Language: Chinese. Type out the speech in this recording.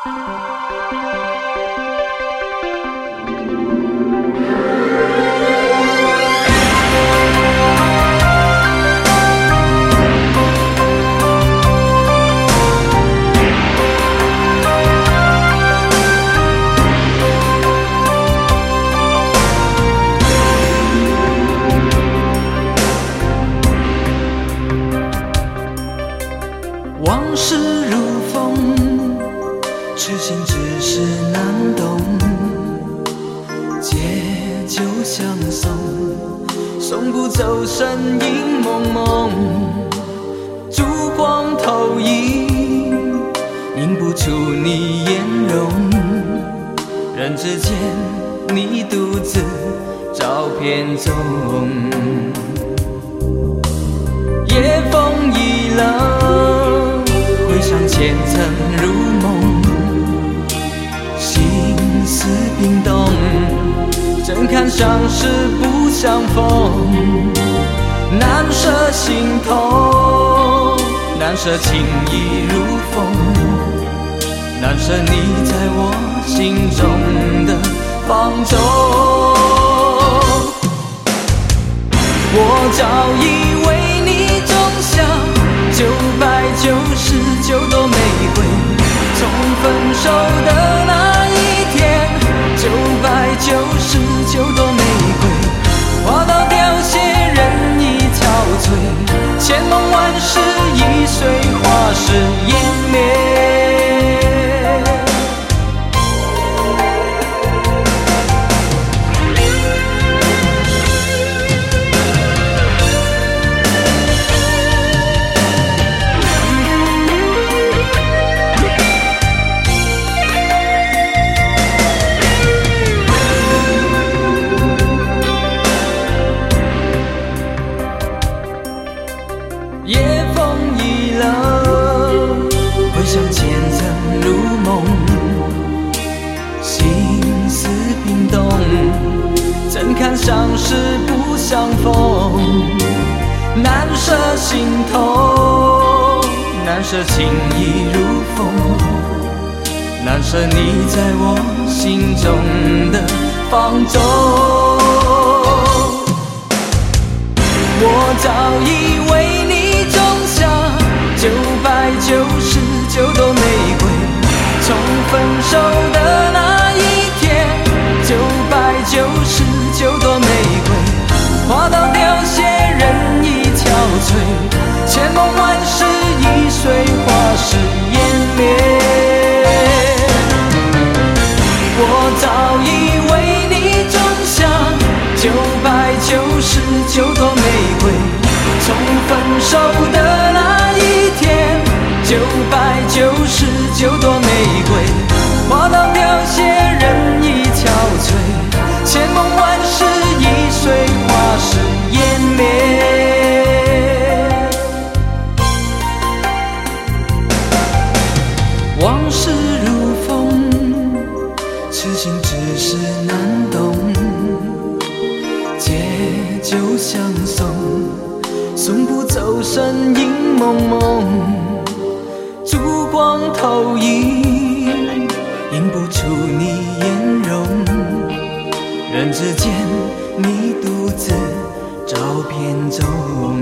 往事如风，痴心只是难懂。借酒相送，送不走身影蒙蒙。烛光投影，映不出你颜容。人之间，你独自照片中。夜风已冷，回想前尘如梦，心思冰冻，怎堪相识不相逢？难舍心痛，难舍情意如风，难舍你在我心中的放纵。我早以为你种下999朵玫瑰，从分手的那一天，999朵玫瑰，花到凋谢，人已憔悴，千梦万世易碎，花事湮灭。夜风已冷，回想前尘如梦，心思冰冻，怎堪相识不相逢？难舍心痛，难舍情意如风，难舍你在我心中的放纵。我早以为你种下999朵玫瑰，从分手的那一天，999朵玫瑰，花到凋谢，人已憔悴，千梦万世易碎，花事湮灭。我早以为你种下999朵玫瑰，从分手的那一天，999朵玫瑰，花到凋谢，人已憔悴，千梦万世易碎，花事湮灭。往事如风，痴心只是难懂。借酒相送，送不走身影蒙蒙。烛光投影，映不出你颜容。人之间，你独自照片中。